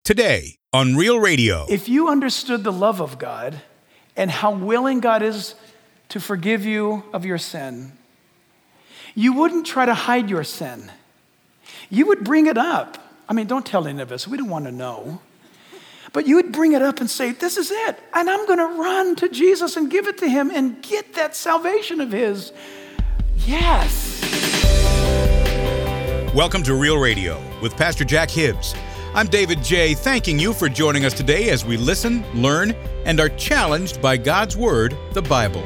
Today on Real Radio. If you understood the love of God and how willing God is to forgive you of your sin, you wouldn't try to hide your sin. You would bring it up. I mean, don't tell any of us. We don't want to know. But you would bring it up and say, this is it. And I'm going to run to Jesus and give it to him and get that salvation of his. Yes. Welcome to Real Radio with Pastor Jack Hibbs. I'm David J., thanking you for joining us today as we listen, learn, and are challenged by God's Word, the Bible.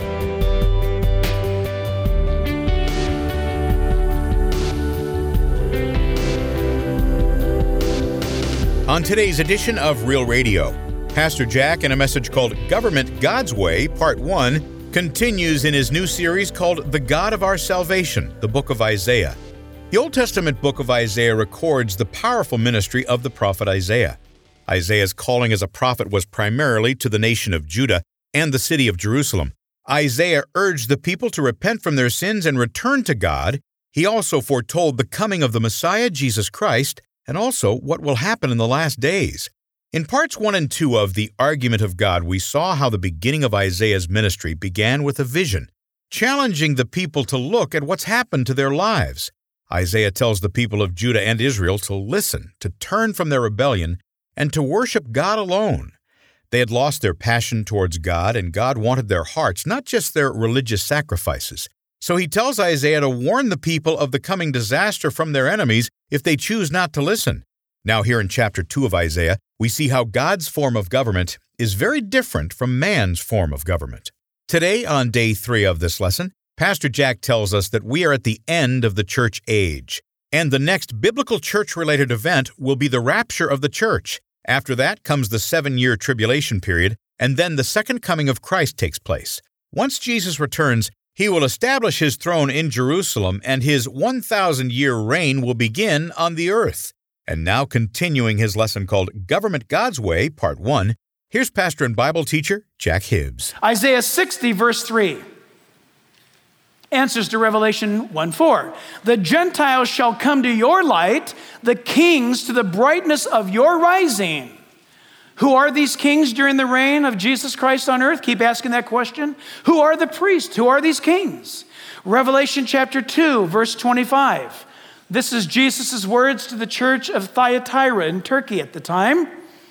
On today's edition of Real Radio, Pastor Jack, in a message called Government God's Way, Part 1, continues in his new series called The God of Our Salvation, the book of Isaiah. The Old Testament book of Isaiah records the powerful ministry of the prophet Isaiah. Isaiah's calling as a prophet was primarily to the nation of Judah and the city of Jerusalem. Isaiah urged the people to repent from their sins and return to God. He also foretold the coming of the Messiah, Jesus Christ, and also what will happen in the last days. In parts 1 and 2 of The Argument of God, we saw how the beginning of Isaiah's ministry began with a vision, challenging the people to look at what's happened to their lives. Isaiah tells the people of Judah and Israel to listen, to turn from their rebellion, and to worship God alone. They had lost their passion towards God, and God wanted their hearts, not just their religious sacrifices. So he tells Isaiah to warn the people of the coming disaster from their enemies if they choose not to listen. Now here in chapter 2 of Isaiah, we see how God's form of government is very different from man's form of government. Today, on day 3 of this lesson, Pastor Jack tells us that we are at the end of the church age, and the next biblical church-related event will be the rapture of the church. After that comes the 7-year tribulation period, and then the second coming of Christ takes place. Once Jesus returns, he will establish his throne in Jerusalem, and his 1,000-year reign will begin on the earth. And now, continuing his lesson called Government God's Way, Part 1, here's pastor and Bible teacher Jack Hibbs. Isaiah 60, verse 3. Answers to Revelation 1:4. The Gentiles shall come to your light, the kings to the brightness of your rising. Who are these kings during the reign of Jesus Christ on earth? Keep asking that question. Who are the priests? Who are these kings? Revelation chapter 2, verse 25. This is Jesus' words to the church of Thyatira in Turkey at the time.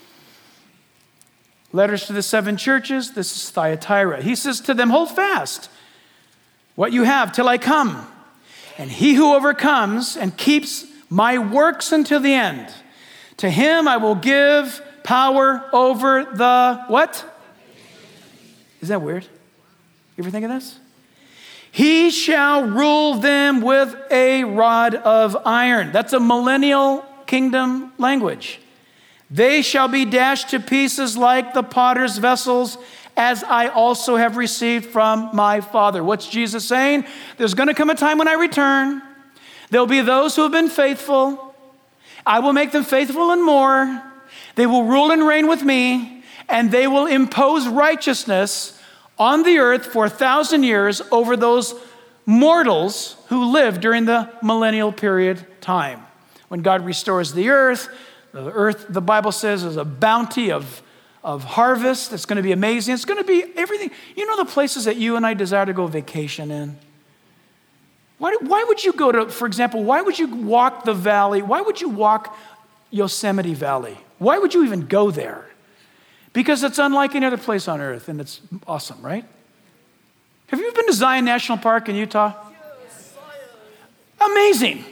Letters to the 7 churches. This is Thyatira. He says to them, hold fast what you have till I come. And he who overcomes and keeps my works until the end, to him I will give power over the what? Is that weird? You ever think of this? He shall rule them with a rod of iron. That's a millennial kingdom language. They shall be dashed to pieces like the potter's vessels, as I also have received from my Father. What's Jesus saying? There's going to come a time when I return. There'll be those who have been faithful. I will make them faithful and more. They will rule and reign with me, and they will impose righteousness on the earth for 1,000 years over those mortals who lived during the millennial period time. When God restores the earth, the Bible says, is a bounty of harvest. It's going to be amazing. It's going to be everything. You know the places that you and I desire to go vacation in? Why would you go to, for example, why would you walk the valley? Why would you walk Yosemite Valley? Why would you even go there? Because it's unlike any other place on earth, and it's awesome, right? Have you been to Zion National Park in Utah? Yes. Amazing.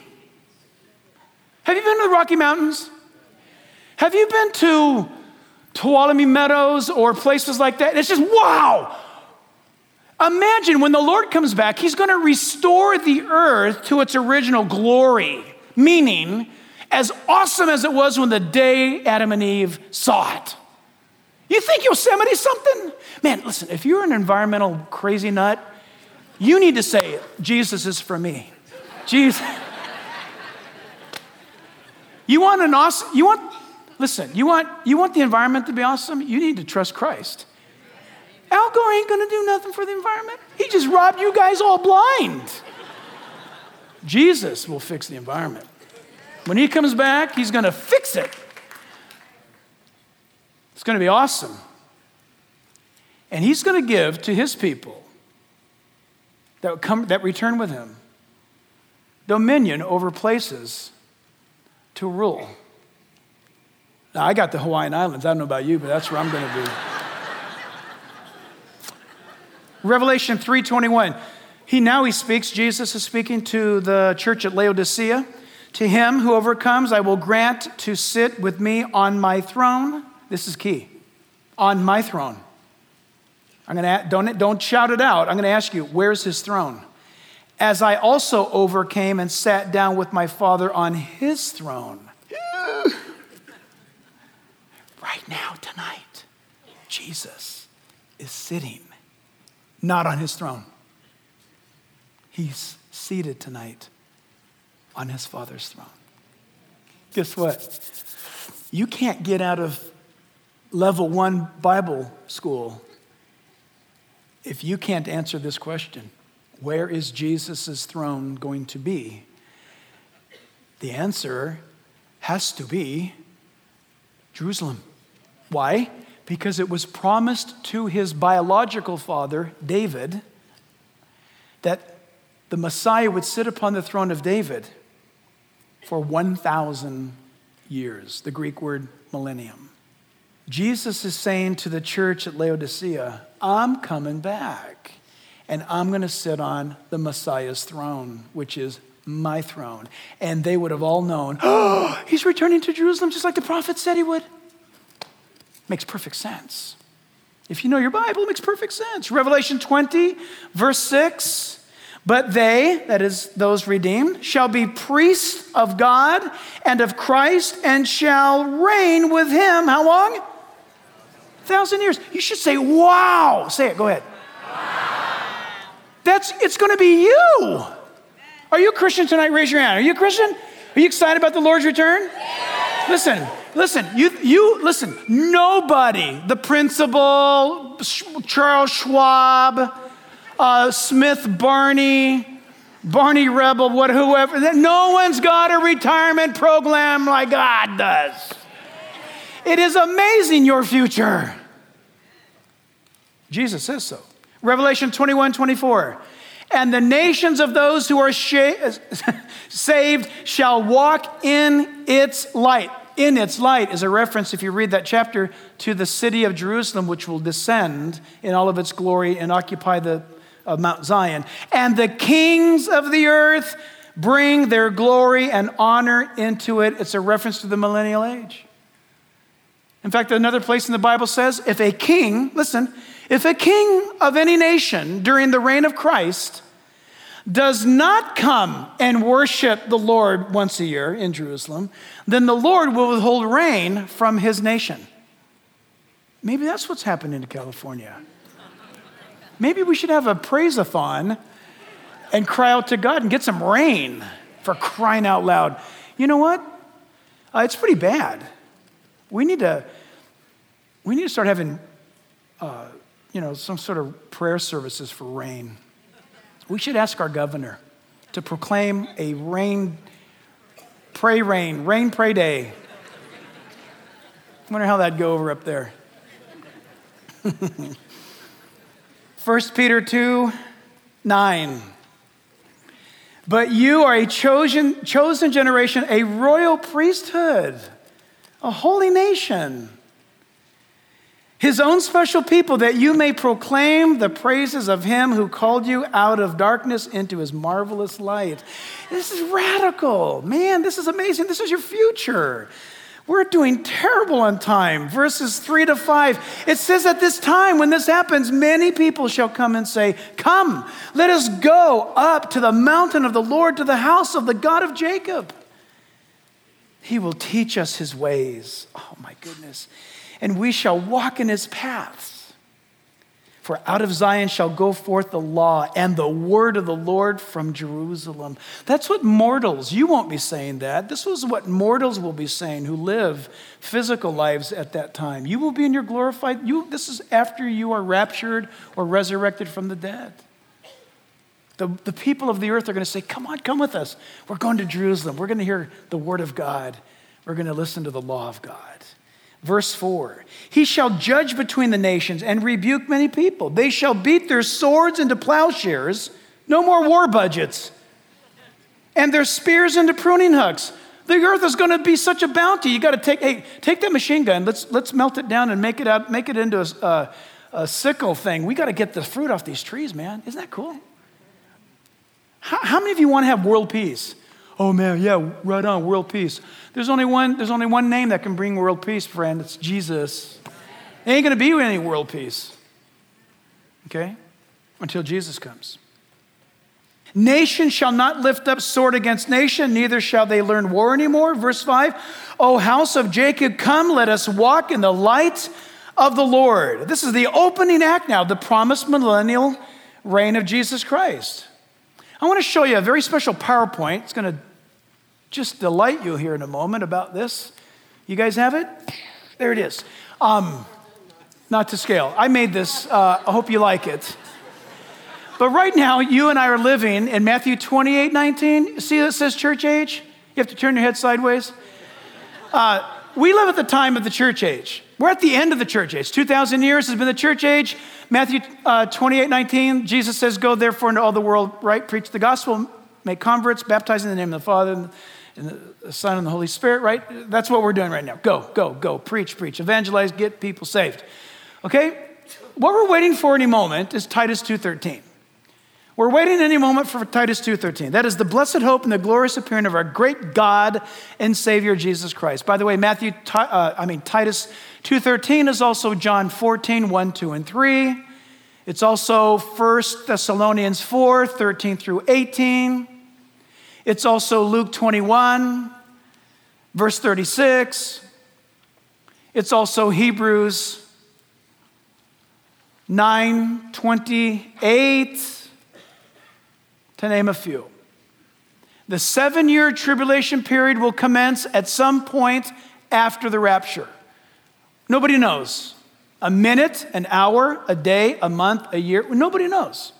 Have you been to the Rocky Mountains? Have you been to Tuolumne Meadows or places like that? It's just, wow. Imagine when the Lord comes back, he's going to restore the earth to its original glory, meaning as awesome as it was when the day Adam and Eve saw it. You think Yosemite's something? Man, listen, if you're an environmental crazy nut, you need to say, Jesus is for me. Jesus. You want the environment to be awesome? You need to trust Christ. Al Gore ain't going to do nothing for the environment. He just robbed you guys all blind. Jesus will fix the environment. When he comes back, he's going to fix it. It's going to be awesome. And he's going to give to his people that return with him dominion over places to rule. Now, I got the Hawaiian Islands. I don't know about you, but that's where I'm going to be. Revelation 3:21. He speaks, Jesus is speaking to the church at Laodicea. To him who overcomes, I will grant to sit with me on my throne. This is key. On my throne. Don't shout it out. I'm going to ask you, where's his throne? As I also overcame and sat down with my Father on his throne. Right now, tonight, Jesus is sitting, not on his throne. He's seated tonight on his Father's throne. Guess what? You can't get out of level 1 Bible school if you can't answer this question. Where is Jesus' throne going to be? The answer has to be Jerusalem. Why? Because it was promised to his biological father, David, that the Messiah would sit upon the throne of David for 1,000 years, the Greek word millennium. Jesus is saying to the church at Laodicea, I'm coming back, and I'm going to sit on the Messiah's throne, which is my throne. And they would have all known, oh, he's returning to Jerusalem just like the prophet said he would. Makes perfect sense. If you know your Bible, it makes perfect sense. Revelation 20, verse 6. But they, that is those redeemed, shall be priests of God and of Christ and shall reign with him. How long? 1,000 years. You should say, wow. Say it, go ahead. Wow. It's going to be you. Are you a Christian tonight? Raise your hand. Are you a Christian? Are you excited about the Lord's return? Yeah. Listen, you listen. Nobody, the principal, Charles Schwab, Smith Barney Rebel, whoever. No one's got a retirement program like God does. It is amazing, your future. Jesus says so. Revelation 21:24. And the nations of those who are saved shall walk in its light. In its light is a reference, if you read that chapter, to the city of Jerusalem, which will descend in all of its glory and occupy the Mount Zion. And the kings of the earth bring their glory and honor into it. It's a reference to the millennial age. In fact, another place in the Bible says, if a king of any nation during the reign of Christ does not come and worship the Lord once a year in Jerusalem, then the Lord will withhold rain from his nation. Maybe that's what's happening in California. Maybe we should have a praise-a-thon and cry out to God and get some rain, for crying out loud. You know what? It's pretty bad. We need to start having, some sort of prayer services for rain. We should ask our governor to proclaim a rain, pray day. I wonder how that'd go over up there. 1 Peter 2:9. But you are a chosen generation, a royal priesthood, a holy nation, his own special people, that you may proclaim the praises of him who called you out of darkness into his marvelous light. This is radical. Man, this is amazing. This is your future. We're doing terrible on time. Verses 3-5. It says at this time, when this happens, many people shall come and say, come, let us go up to the mountain of the Lord, to the house of the God of Jacob. He will teach us his ways. Oh my goodness. And we shall walk in his paths. For out of Zion shall go forth the law and the word of the Lord from Jerusalem. That's what mortals, you won't be saying that. This was what mortals will be saying who live physical lives at that time. You will be in your glorified, this is after you are raptured or resurrected from the dead. The people of the earth are going to say, come on, come with us. We're going to Jerusalem. We're going to hear the word of God. We're going to listen to the law of God. Verse 4, he shall judge between the nations and rebuke many people. They shall beat their swords into plowshares, no more war budgets, and their spears into pruning hooks. The earth is going to be such a bounty. You got to take that machine gun. Let's melt it down and make it into a sickle thing. We got to get the fruit off these trees, man. Isn't that cool? How many of you want to have world peace? Oh man, yeah, right on, world peace. There's only one name that can bring world peace, friend. It's Jesus. There ain't going to be any world peace. Okay? Until Jesus comes. Nation shall not lift up sword against nation, neither shall they learn war anymore. Verse 5, O house of Jacob, come, let us walk in the light of the Lord. This is the opening act now, the promised millennial reign of Jesus Christ. I want to show you a very special PowerPoint. It's going to just delight you here in a moment about this. You guys have it? There it is. Not to scale. I made this. I hope you like it. But right now, you and I are living in Matthew 28:19. See that says church age? You have to turn your head sideways. We live at the time of the church age. We're at the end of the church age. 2,000 years has been the church age. Matthew 28:19, Jesus says, go therefore into all the world, right? Preach the gospel, make converts, baptize in the name of the Father and the Son and the Holy Spirit, right? That's what we're doing right now. Go, preach, evangelize, get people saved. Okay? What we're waiting for any moment is Titus 2:13. We're waiting any moment for Titus 2:13. That is the blessed hope and the glorious appearing of our great God and Savior Jesus Christ. By the way, Titus 2:13 is also John 14, 1, 2, and 3. It's also 1 Thessalonians 4, 13 through 18. It's also Luke 21, verse 36. It's also Hebrews 9, 28. To name a few. The 7-year tribulation period will commence at some point after the rapture. Nobody knows. A minute, an hour, a day, a month, a year. Nobody knows.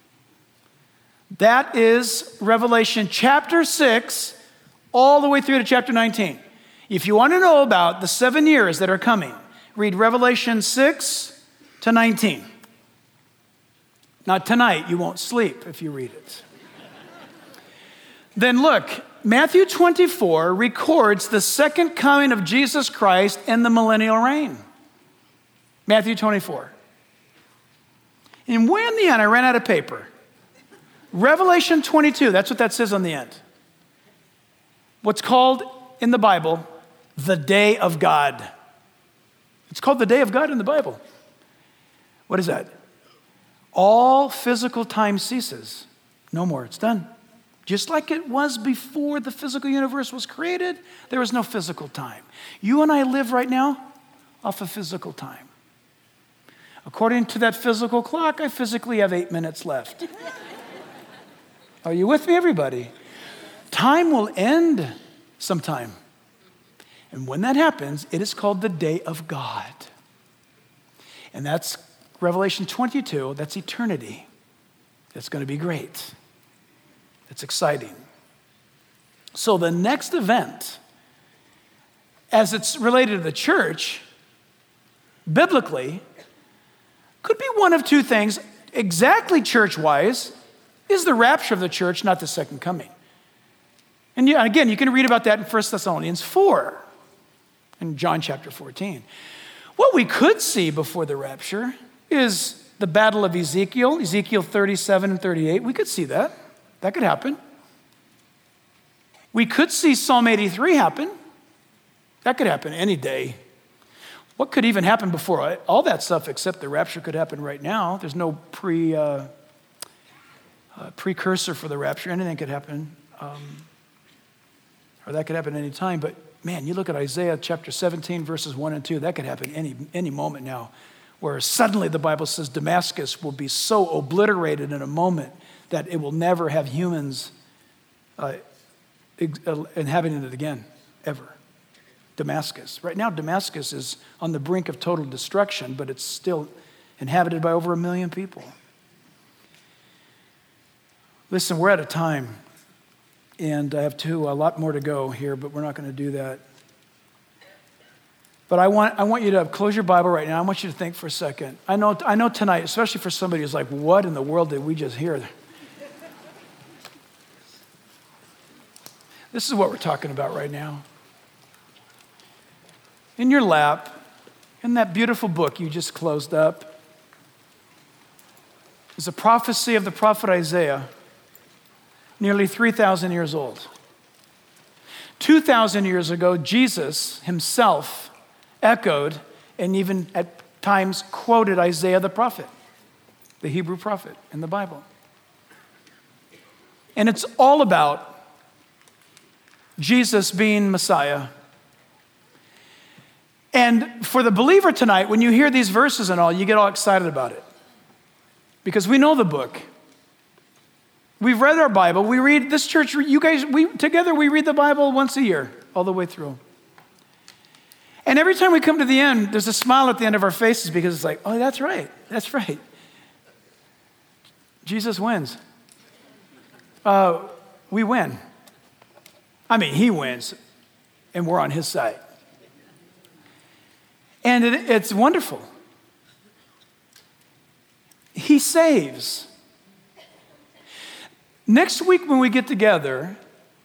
That is Revelation chapter 6 all the way through to chapter 19. If you want to know about the 7 years that are coming, read Revelation 6 to 19. Not tonight. You won't sleep if you read it. Then look, Matthew 24 records the second coming of Jesus Christ and the millennial reign. Matthew 24. And way in the end, I ran out of paper. Revelation 22, that's what that says on the end. What's called in the Bible, the day of God. It's called the day of God in the Bible. What is that? All physical time ceases. No more, it's done. Just like it was before the physical universe was created, there was no physical time. You and I live right now off of physical time. According to that physical clock, I physically have 8 minutes left. Are you with me, everybody? Time will end sometime. And when that happens, it is called the day of God. And that's Revelation 22, that's eternity. It's going to be great. It's exciting. So the next event, as it's related to the church, biblically, could be one of two things. Exactly church-wise, is the rapture of the church, not the second coming. And again, you can read about that in 1 Thessalonians 4 and John chapter 14. What we could see before the rapture is the battle of Ezekiel 37 and 38. We could see that. That could happen. We could see Psalm 83 happen. That could happen any day. What could even happen before all that stuff except the rapture could happen right now? There's no precursor for the rapture. Anything could happen. Or that could happen any time. But man, you look at Isaiah chapter 17, verses 1 and 2. That could happen any moment now. Where suddenly the Bible says Damascus will be so obliterated in a moment that it will never have humans inhabiting it again, ever. Damascus. Right now, Damascus is on the brink of total destruction, but it's still inhabited by over 1 million people. Listen, we're out of time, and I have a lot more to go here, but we're not going to do that. But I want you to close your Bible right now. I want you to think for a second. I know tonight, especially for somebody who's like, what in the world did we just hear? This is what we're talking about right now. In your lap, in that beautiful book you just closed up, is a prophecy of the prophet Isaiah, nearly 3,000 years old. 2,000 years ago, Jesus himself echoed and even at times quoted Isaiah the prophet, the Hebrew prophet in the Bible. And it's all about Jesus being Messiah. And for the believer tonight, when you hear these verses and all, you get all excited about it. Because we know the book. We've read our Bible. We read this church, you guys, together we read the Bible once a year, all the way through. And every time we come to the end, there's a smile at the end of our faces because it's like, oh, that's right. Jesus wins. We win. I mean, he wins, and we're on his side. And it's wonderful. He saves. Next week when we get together,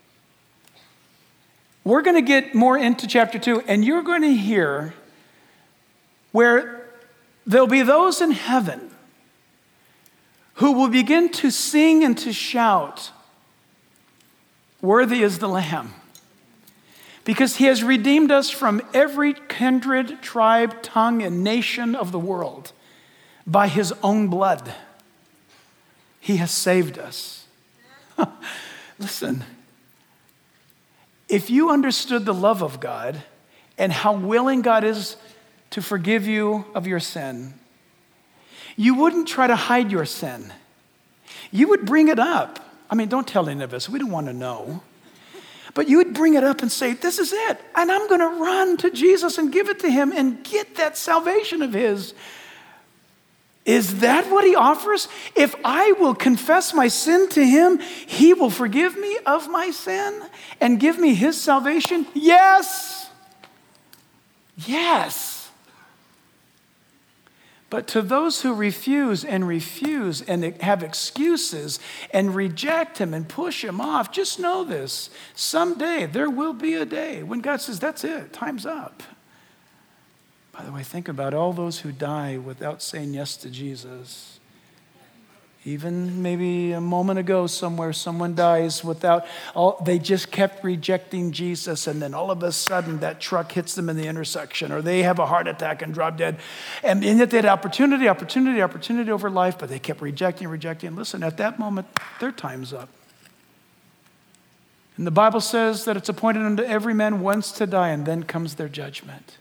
we're going to get more into chapter 2, and you're going to hear where there'll be those in heaven who will begin to sing and to shout, "Worthy is the Lamb," because he has redeemed us from every kindred, tribe, tongue, and nation of the world by his own blood. He has saved us. Listen. If you understood the love of God and how willing God is to forgive you of your sin, you wouldn't try to hide your sin. You would bring it up. I mean, don't tell any of us. We don't want to know. But you would bring it up and say, this is it. And I'm going to run to Jesus and give it to him and get that salvation of his. Is that what he offers? If I will confess my sin to him, he will forgive me of my sin and give me his salvation? Yes. Yes. But to those who refuse and have excuses and reject him and push him off, just know this. Someday there will be a day when God says, that's it, time's up. By the way, think about all those who die without saying yes to Jesus. Even maybe a moment ago somewhere, someone dies they just kept rejecting Jesus, and then all of a sudden that truck hits them in the intersection, or they have a heart attack and drop dead. And yet they had opportunity over life, but they kept rejecting. Listen, at that moment, their time's up. And the Bible says that it's appointed unto every man once to die, and then comes their judgment.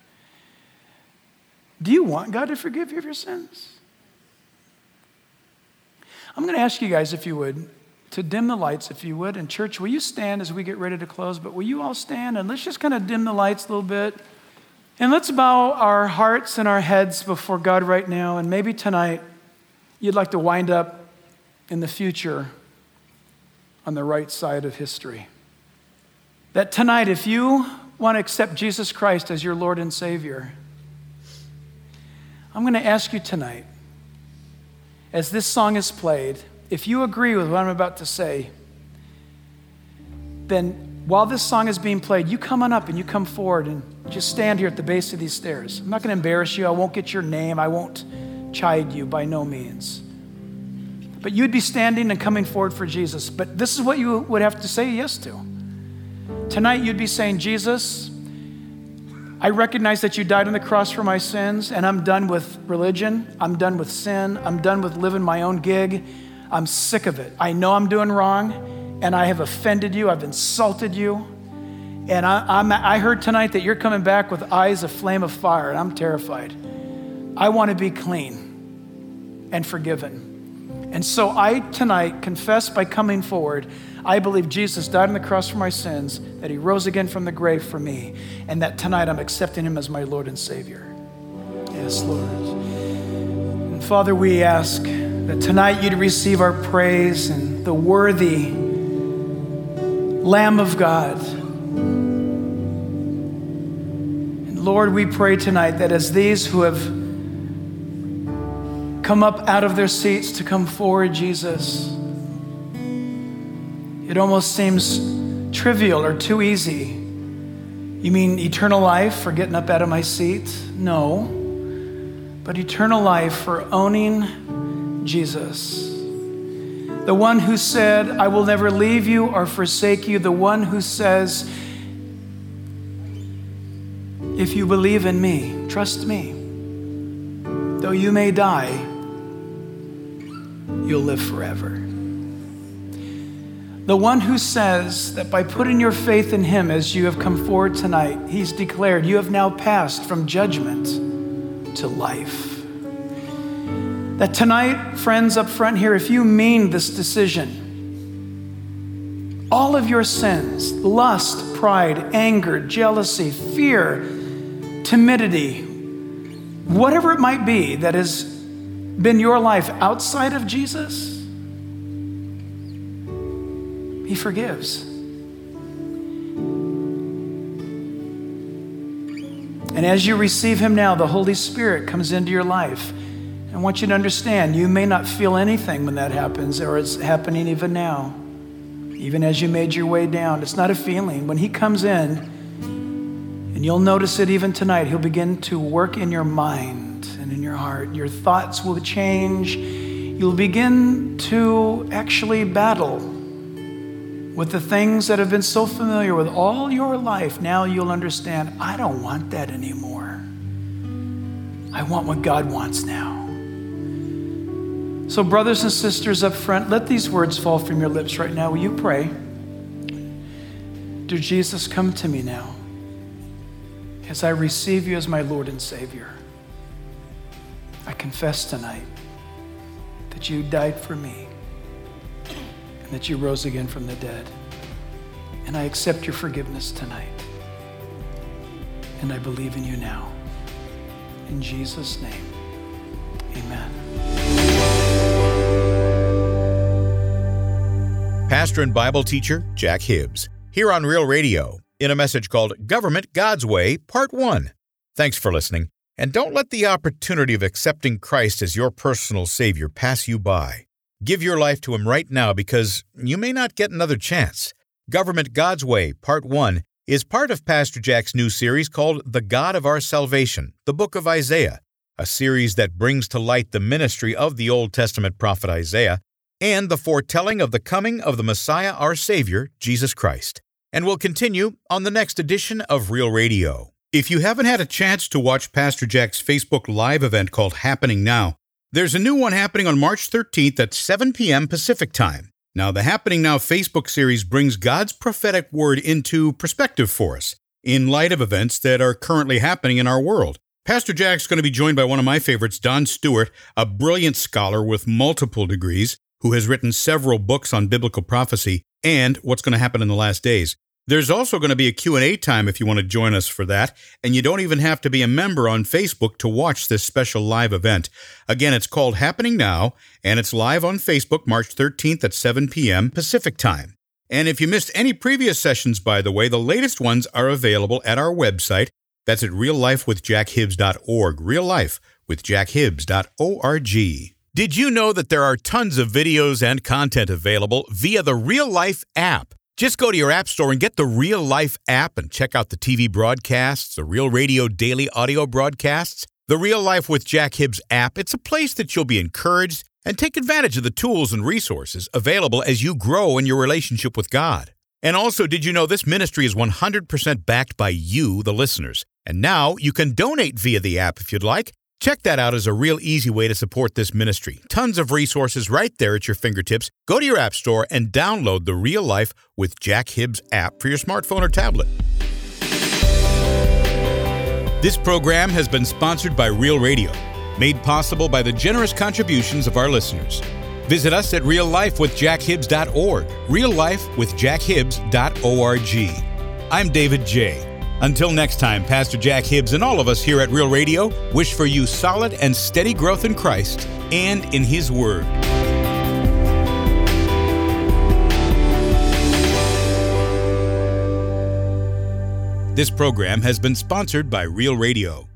Do you want God to forgive you of your sins? I'm going to ask you guys, if you would, to dim the lights, if you would. And church, will you stand as we get ready to close? But will you all stand and let's just kind of dim the lights a little bit. And let's bow our hearts and our heads before God right now. And maybe tonight you'd like to wind up in the future on the right side of history. That tonight, if you want to accept Jesus Christ as your Lord and Savior, I'm going to ask you tonight, as this song is played, if you agree with what I'm about to say, then while this song is being played, you come on up and you come forward and just stand here at the base of these stairs. I'm not going to embarrass you. I won't get your name. I won't chide you by no means. But you'd be standing and coming forward for Jesus. But this is what you would have to say yes to. Tonight you'd be saying, Jesus, I recognize that you died on the cross for my sins, and I'm done with religion. I'm done with sin. I'm done with living my own gig. I'm sick of it. I know I'm doing wrong, and I have offended you. I've insulted you. And I heard tonight that you're coming back with eyes of flame of fire, and I'm terrified. I want to be clean and forgiven. And so I tonight confess by coming forward, I believe Jesus died on the cross for my sins, that he rose again from the grave for me, and that tonight I'm accepting him as my Lord and Savior. Yes, Lord. And Father, we ask that tonight you'd receive our praise and the worthy Lamb of God. And Lord, we pray tonight that as these who have come up out of their seats to come forward, Jesus, it almost seems trivial or too easy. You mean eternal life for getting up out of my seat? No. But eternal life for owning Jesus. The one who said, I will never leave you or forsake you. The one who says, if you believe in me, trust me. Though you may die, you'll live forever. The one who says that by putting your faith in him as you have come forward tonight, he's declared you have now passed from judgment to life. That tonight, friends up front here, if you mean this decision, all of your sins, lust, pride, anger, jealousy, fear, timidity, whatever it might be that has been your life outside of Jesus, he forgives. And as you receive him now, the Holy Spirit comes into your life. I want you to understand, you may not feel anything when that happens, or it's happening even now. Even as you made your way down, it's not a feeling. When he comes in, and you'll notice it even tonight, he'll begin to work in your mind and in your heart. Your thoughts will change. You'll begin to actually battle with the things that have been so familiar with all your life. Now you'll understand, I don't want that anymore. I want what God wants now. So brothers and sisters up front, let these words fall from your lips right now. Will you pray? Dear Jesus, come to me now as I receive you as my Lord and Savior. I confess tonight that you died for me and that you rose again from the dead. And I accept your forgiveness tonight. And I believe in you now. In Jesus' name, amen. Pastor and Bible teacher Jack Hibbs, here on Real Radio, in a message called Government God's Way, Part 1. Thanks for listening, and don't let the opportunity of accepting Christ as your personal Savior pass you by. Give your life to him right now, because you may not get another chance. Government God's Way, Part 1, is part of Pastor Jack's new series called The God of Our Salvation, the Book of Isaiah, a series that brings to light the ministry of the Old Testament prophet Isaiah and the foretelling of the coming of the Messiah, our Savior, Jesus Christ, and will continue on the next edition of Real Radio. If you haven't had a chance to watch Pastor Jack's Facebook Live event called Happening Now, there's a new one happening on March 13th at 7 p.m. Pacific Time. Now, the Happening Now Facebook series brings God's prophetic word into perspective for us, in light of events that are currently happening in our world. Pastor Jack's going to be joined by one of my favorites, Don Stewart, a brilliant scholar with multiple degrees, who has written several books on biblical prophecy and what's going to happen in the last days. There's also going to be a Q&A time if you want to join us for that, and you don't even have to be a member on Facebook to watch this special live event. Again, it's called Happening Now, and it's live on Facebook March 13th at 7 p.m. Pacific Time. And if you missed any previous sessions, by the way, the latest ones are available at our website. That's at reallifewithjackhibbs.org, reallifewithjackhibbs.org. Did you know that there are tons of videos and content available via the Real Life app? Just go to your app store and get the Real Life app and check out the TV broadcasts, the Real Radio daily audio broadcasts, the Real Life with Jack Hibbs app. It's a place that you'll be encouraged and take advantage of the tools and resources available as you grow in your relationship with God. And also, did you know this ministry is 100% backed by you, the listeners? And now you can donate via the app if you'd like. Check that out as a real easy way to support this ministry. Tons of resources right there at your fingertips. Go to your app store and download the Real Life with Jack Hibbs app for your smartphone or tablet. This program has been sponsored by Real Radio, made possible by the generous contributions of our listeners. Visit us at reallifewithjackhibbs.org, reallifewithjackhibbs.org. I'm David J. Until next time, Pastor Jack Hibbs and all of us here at Real Radio wish for you solid and steady growth in Christ and in His Word. This program has been sponsored by Real Radio.